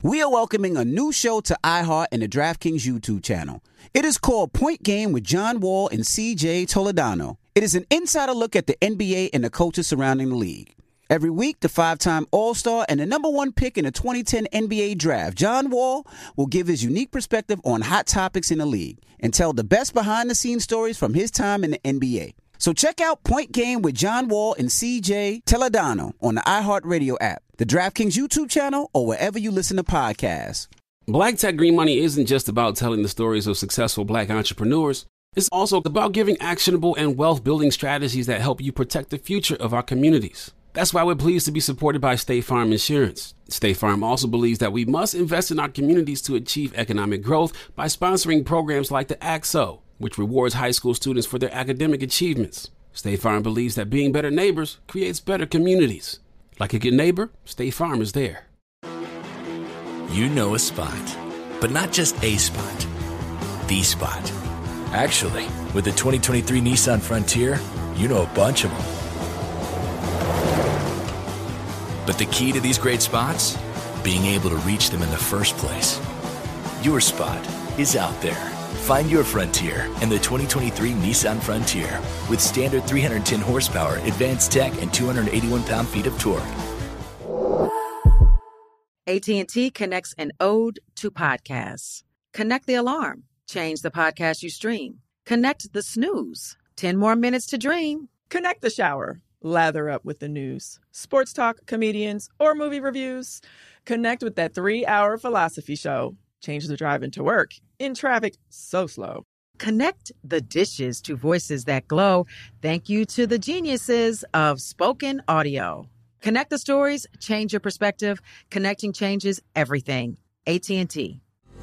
We are welcoming a new show to iHeart and the DraftKings YouTube channel. It is called Point Game with John Wall and CJ Toledano. It is an insider look at the NBA and the coaches surrounding the league. Every week, the 5-time All-Star and the number one pick in the 2010 NBA Draft, John Wall, will give his unique perspective on hot topics in the league and tell the best behind-the-scenes stories from his time in the NBA. So check out Point Game with John Wall and CJ Toledano on the iHeartRadio app, the DraftKings YouTube channel, or wherever you listen to podcasts. Black Tech Green Money isn't just about telling the stories of successful Black entrepreneurs. It's also about giving actionable and wealth-building strategies that help you protect the future of our communities. That's why we're pleased to be supported by State Farm Insurance. State Farm also believes that we must invest in our communities to achieve economic growth by sponsoring programs like the ACT-SO, which rewards high school students for their academic achievements. State Farm believes that being better neighbors creates better communities. Like a good neighbor, State Farm is there. You know a spot, but not just a spot, the spot. Actually, with the 2023 Nissan Frontier, you know a bunch of them. But the key to these great spots? Being able to reach them in the first place. Your spot is out there. Find your Frontier in the 2023 Nissan Frontier with standard 310 horsepower, advanced tech, and 281 pound-feet of torque. AT&T connects an ode to podcasts. Connect the alarm. Change the podcast you stream. Connect the snooze. 10 more minutes to dream. Connect the shower. Lather up with the news. Sports talk, comedians, or movie reviews. Connect with that 3-hour philosophy show. Change the drive into work. In traffic so slow. Connect the dishes to voices that glow. Thank you to the geniuses of spoken audio. Connect the stories, change your perspective. Connecting changes everything. AT&T.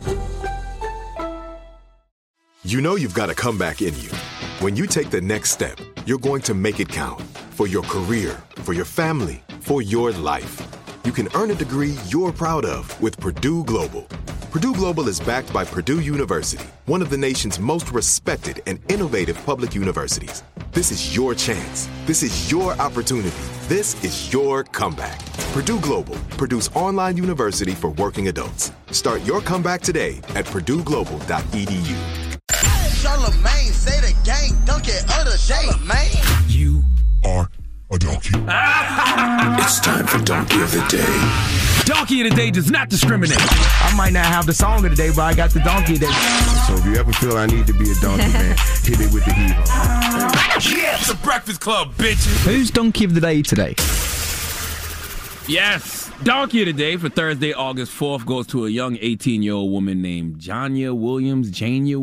You know you've got a comeback in you. When you take the next step, you're going to make it count. For your career, for your family, for your life. You can earn a degree you're proud of with Purdue Global. Purdue Global is backed by Purdue University, one of the nation's most respected and innovative public universities. This is your chance. This is your opportunity. This is your comeback. Purdue Global, Purdue's online university for working adults. Start your comeback today at purdueglobal.edu. Charlamagne say the gang dunk it other day, man. You are a donkey. It's time for Donkey of the Day. Donkey of the Day does not discriminate. I might not have the song of the day, but I got the donkey of the day. So if you ever feel I need to be a donkey, man, hit it with the hero. Yeah, it's a Breakfast Club, bitches. Who's Donkey of the Day today? Yes, Donkey of the Day for Thursday, August 4th goes to a young 18-year-old woman named Janya Williams.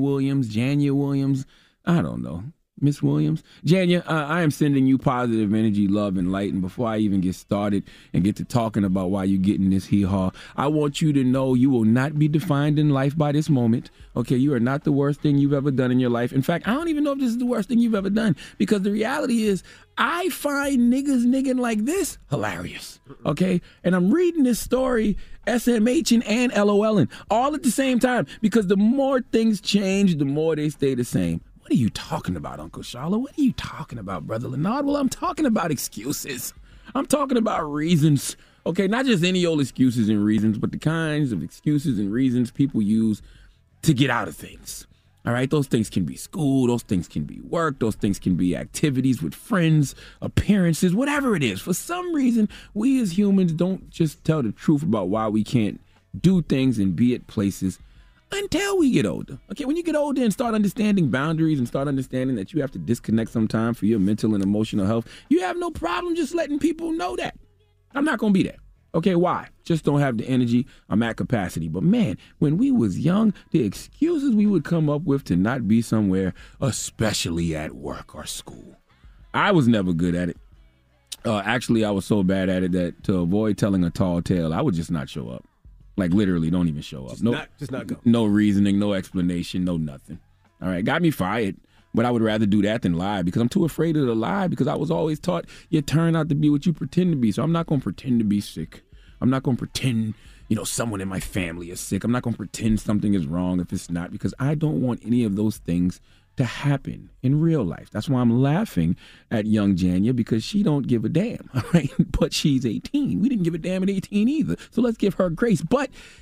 I don't know. Miss Williams. Janya, I am sending you positive energy, love, and light. And before I even get started and get to talking about why you're getting this hee-haw, I want you to know you will not be defined in life by this moment. Okay, you are not the worst thing you've ever done in your life. In fact, I don't even know if this is the worst thing you've ever done, because the reality is I find niggas nigging like this hilarious. Okay, and I'm reading this story SMHing and LOLing all at the same time, because the more things change, the more they stay the same. What are you talking about, Uncle Sharla? What are you talking about, Brother Leonard? Well, I'm talking about excuses. I'm talking about reasons. Okay, not just any old excuses and reasons, but the kinds of excuses and reasons people use to get out of things. All right, those things can be school, those things can be work, those things can be activities with friends, appearances, whatever it is. For some reason, we as humans don't just tell the truth about why we can't do things and be at places until we get older. Okay, when you get older and start understanding boundaries and start understanding that you have to disconnect sometime for your mental and emotional health, you have no problem just letting people know that. I'm not going to be there. Okay, why? Just don't have the energy. I'm at capacity. But man, when we was young, the excuses we would come up with to not be somewhere, especially at work or school. I was never good at it. Actually, I was so bad at it that to avoid telling a tall tale, I would just not show up. Like, literally, don't even show up. Just not go. No reasoning, no explanation, no nothing. All right, got me fired. But I would rather do that than lie, because I'm too afraid of the lie, because I was always taught you turn out to be what you pretend to be. So I'm not going to pretend to be sick. I'm not going to pretend, someone in my family is sick. I'm not going to pretend something is wrong if it's not, because I don't want any of those things to happen in real life. That's why I'm laughing at young Janya, because she don't give a damn, all right? But she's 18. We didn't give a damn at 18 either. So let's give her grace. But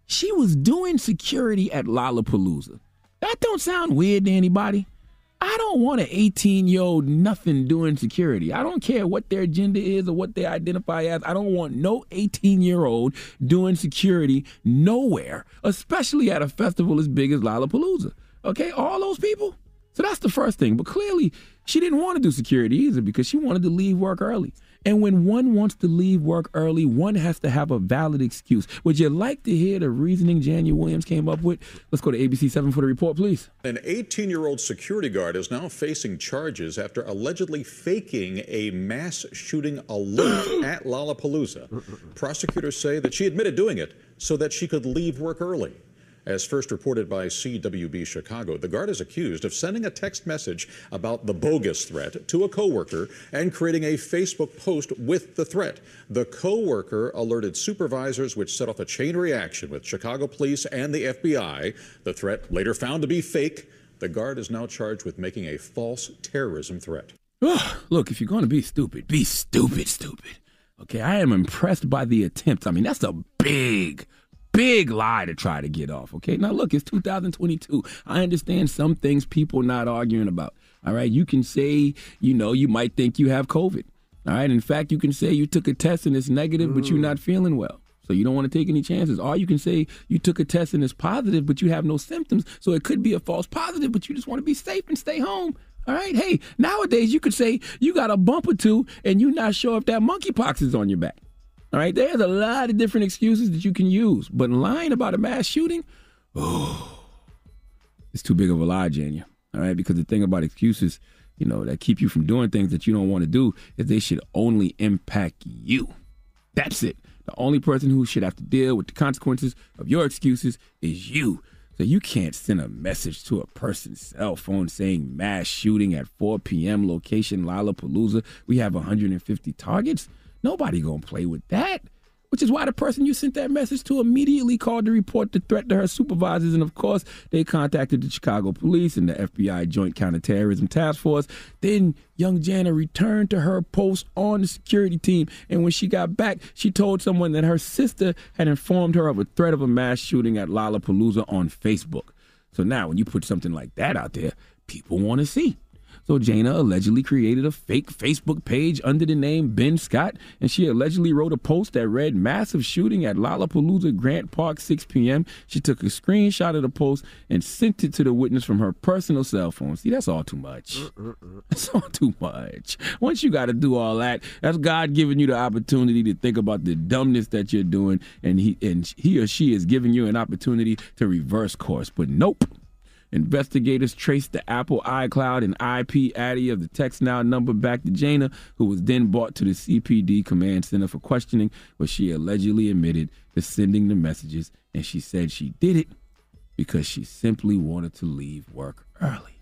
She was doing security at Lollapalooza. That don't sound weird to anybody. I don't want an 18-year-old nothing doing security. I don't care what their gender is or what they identify as. I don't want no 18-year-old doing security nowhere, especially at a festival as big as Lollapalooza. Okay, all those people. So that's the first thing. But clearly, she didn't want to do security either because she wanted to leave work early. And when one wants to leave work early, one has to have a valid excuse. Would you like to hear the reasoning Jania Williams came up with? Let's go to ABC 7 for the report, please. An 18-year-old security guard is now facing charges after allegedly faking a mass shooting alert at Lollapalooza. Prosecutors say that she admitted doing it so that she could leave work early. As first reported by CWB Chicago, the guard is accused of sending a text message about the bogus threat to a coworker and creating a Facebook post with the threat. The coworker alerted supervisors, which set off a chain reaction with Chicago police and the FBI. The threat later found to be fake. The guard is now charged with making a false terrorism threat. Look, if you're going to be stupid, be stupid. Okay, I am impressed by the attempts. I mean, that's a big lie to try to get off, okay? Now, look, it's 2022. I understand some things people not arguing about, all right? You can say, you might think you have COVID, all right? In fact, you can say you took a test and it's negative, but you're not feeling well, so you don't want to take any chances. Or you can say you took a test and it's positive, but you have no symptoms, so it could be a false positive, but you just want to be safe and stay home, all right? Hey, nowadays you could say you got a bump or two and you're not sure if that monkeypox is on your back. All right, there's a lot of different excuses that you can use, but lying about a mass shooting, it's too big of a lie, Jania. All right, because the thing about excuses, that keep you from doing things that you don't want to do is they should only impact you. That's it. The only person who should have to deal with the consequences of your excuses is you. So you can't send a message to a person's cell phone saying mass shooting at 4 p.m. location Lollapalooza. We have 150 targets. Nobody gonna play with that, which is why the person you sent that message to immediately called to report the threat to her supervisors. And of course, they contacted the Chicago police and the FBI Joint Counterterrorism Task Force. Then young Jana returned to her post on the security team. And when she got back, she told someone that her sister had informed her of a threat of a mass shooting at Lollapalooza on Facebook. So now when you put something like that out there, people want to see. So Jana allegedly created a fake Facebook page under the name Ben Scott, and she allegedly wrote a post that read, "Massive shooting at Lollapalooza Grant Park, 6 p.m. She took a screenshot of the post and sent it to the witness from her personal cell phone. See, that's all too much. That's all too much. Once you got to do all that, that's God giving you the opportunity to think about the dumbness that you're doing, and he or she is giving you an opportunity to reverse course. But nope. Investigators traced the Apple iCloud and IP addy of the TextNow number back to Jana, who was then brought to the CPD Command Center for questioning, where she allegedly admitted to sending the messages, and she said she did it because she simply wanted to leave work early.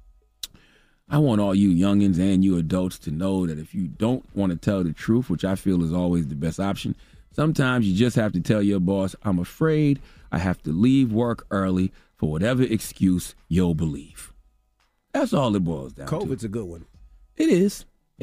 I want all you youngins and you adults to know that if you don't want to tell the truth, which I feel is always the best option, sometimes you just have to tell your boss, "I'm afraid I have to leave work early," for whatever excuse you'll believe. That's all it boils down to. COVID's a good one. It is.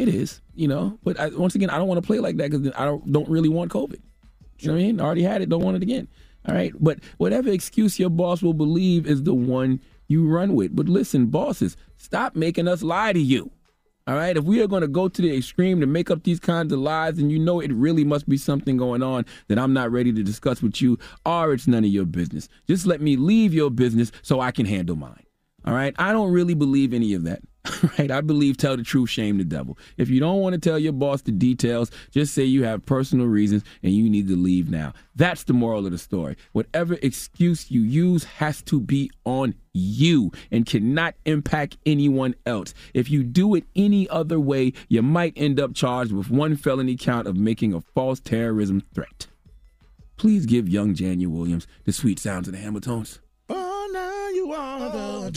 But once again, I don't want to play like that because I don't really want COVID. You know what I mean? I already had it, don't want it again. All right? But whatever excuse your boss will believe is the one you run with. But listen, bosses, stop making us lie to you. All right, if we are going to go to the extreme to make up these kinds of lies, then it really must be something going on that I'm not ready to discuss with you, or it's none of your business. Just let me leave your business so I can handle mine. All right, I don't really believe any of that. Right? I believe tell the truth, shame the devil. If you don't want to tell your boss the details, just say you have personal reasons and you need to leave now. That's the moral of the story. Whatever excuse you use has to be on you and cannot impact anyone else. If you do it any other way, you might end up charged with one felony count of making a false terrorism threat. Please give young Jania Williams the sweet sounds of the Hamiltones. Oh, now you are the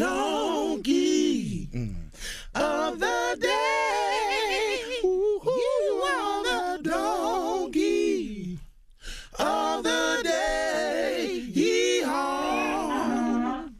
donkey of the day. Ooh, you are the donkey of the day. Yee-haw.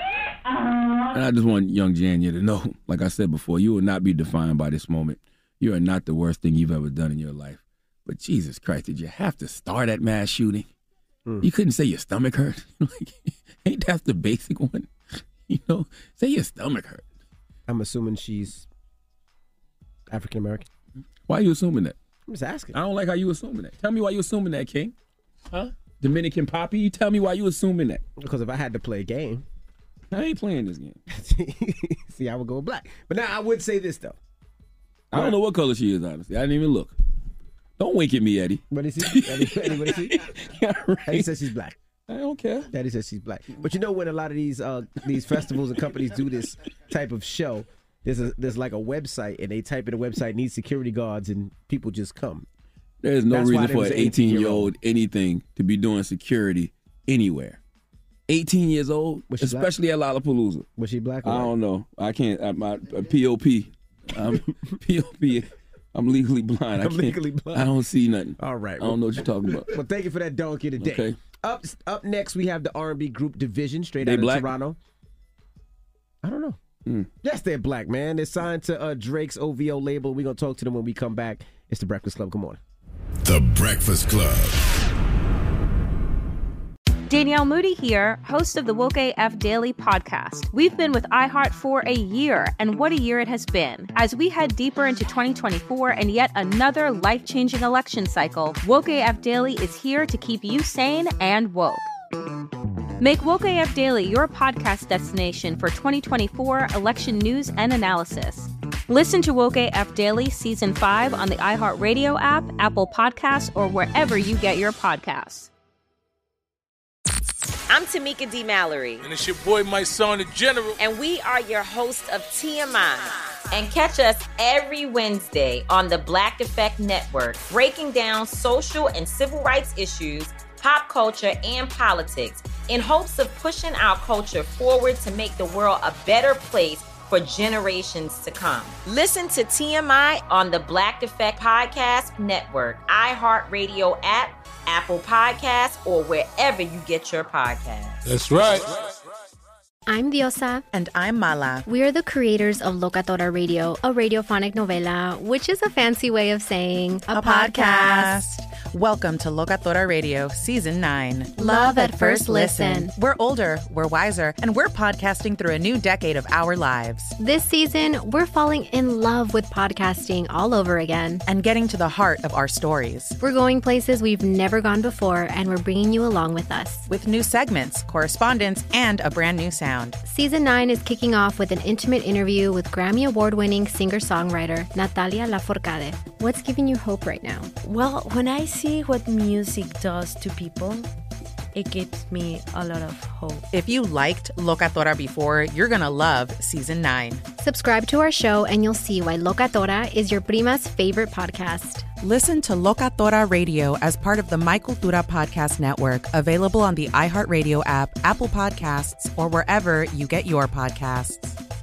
And I just want young Jania to know, like I said before, you will not be defined by this moment. You are not the worst thing you've ever done in your life. But Jesus Christ, did you have to start at mass shooting? You couldn't say your stomach hurt. Like, ain't that the basic one? You know, say your stomach hurt. I'm assuming she's African American. Why are you assuming that? I'm just asking. I don't like how you assuming that. Tell me why you assuming that, King. Huh? Dominican Poppy, you tell me why you assuming that. Because if I had to play a game. I ain't playing this game. See, I would go black. But now I would say this, though. I don't know what color she is, honestly. I didn't even look. Don't wink at me, Eddie. What is he? Eddie, what is he? Yeah, right. Eddie says she's black. I don't care. Eddie says she's black. But you know when a lot of these festivals and companies do this type of show, there's like a website, and they type in a website, needs security guards, and people just come. There's no reason for an 18-year-old anything to be doing security anywhere. 18 years old, especially black? At Lollapalooza. Was she black or I white? don't know. I can't. My POP. POP. I'm legally blind. I'm legally blind. I don't see nothing. All right. I don't know what you're talking about. Well, thank you for that donkey today. Okay. Up next, we have the R&B group Division, straight out of Toronto. I don't know. Yes, they're black, man. They're signed to Drake's OVO label. We're going to talk to them when we come back. It's The Breakfast Club. Good morning. The Breakfast Club. Danielle Moody here, host of the Woke AF Daily podcast. We've been with iHeart for a year, and what a year it has been. As we head deeper into 2024 and yet another life-changing election cycle, Woke AF Daily is here to keep you sane and woke. Make Woke AF Daily your podcast destination for 2024 election news and analysis. Listen to Woke AF Daily Season 5 on the iHeartRadio app, Apple Podcasts, or wherever you get your podcasts. I'm Tamika D. Mallory. And it's your boy, my son, the General. And we are your hosts of TMI. And catch us every Wednesday on the Black Effect Network, breaking down social and civil rights issues, pop culture, and politics in hopes of pushing our culture forward to make the world a better place for generations to come. Listen to TMI on the Black Effect Podcast Network, iHeartRadio app, Apple Podcasts, or wherever you get your podcasts. That's right. I'm Diosa. And I'm Mala. We are the creators of Locatora Radio, a radiophonic novela, which is a fancy way of saying a podcast. Welcome to Locatora Radio, Season 9. Love at first listen. We're older, we're wiser, and we're podcasting through a new decade of our lives. This season, we're falling in love with podcasting all over again. And getting to the heart of our stories. We're going places we've never gone before, and we're bringing you along with us. With new segments, correspondence, and a brand new sound. Season 9 is kicking off with an intimate interview with Grammy Award-winning singer-songwriter Natalia Lafourcade. What's giving you hope right now? Well, when I see what music does to people, it gives me a lot of hope. If you liked Locatora before, you're going to love Season 9. Subscribe to our show and you'll see why Locatora is your prima's favorite podcast. Listen to Locatora Radio as part of the My Cultura Podcast Network, available on the iHeartRadio app, Apple Podcasts, or wherever you get your podcasts.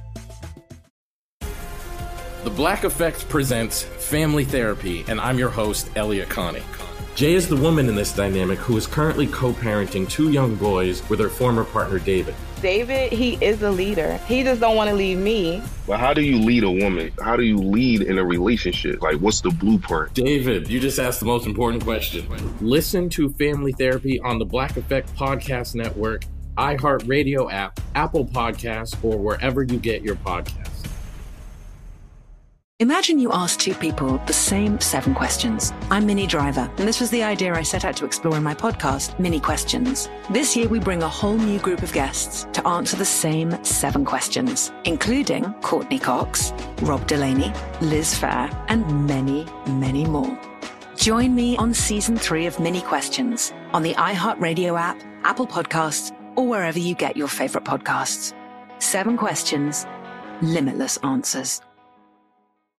The Black Effect presents Family Therapy, and I'm your host, Elliot Connie. Jay is the woman in this dynamic who is currently co-parenting 2 young boys with her former partner, David. David, he is a leader. He just don't want to leave me. But how do you lead a woman? How do you lead in a relationship? Like, what's the blueprint? David, you just asked the most important question. Listen to Family Therapy on the Black Effect Podcast Network, iHeartRadio app, Apple Podcasts, or wherever you get your podcasts. Imagine you ask 2 people the same 7 questions. I'm Minnie Driver, and this was the idea I set out to explore in my podcast, Minnie Questions. This year, we bring a whole new group of guests to answer the same 7 questions, including Courtney Cox, Rob Delaney, Liz Phair, and many, many more. Join me on Season 3 of Minnie Questions on the iHeartRadio app, Apple Podcasts, or wherever you get your favorite podcasts. 7 questions, limitless answers.